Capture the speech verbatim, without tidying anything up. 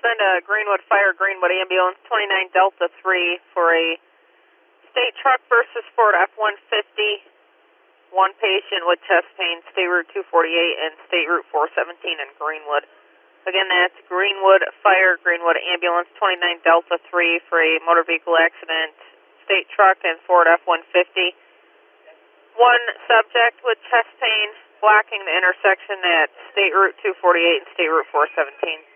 send a Greenwood Fire, Greenwood Ambulance, twenty-nine Delta three for a state truck versus Ford F one fifty. One patient with chest pain, State Route two forty-eight and State Route four seventeen in Greenwood. Again, that's Greenwood Fire, Greenwood Ambulance, twenty-nine Delta three for a motor vehicle accident, state truck and Ford F one fifty. One subject with chest pain blocking the intersection at State Route two forty-eight and State Route four seventeen.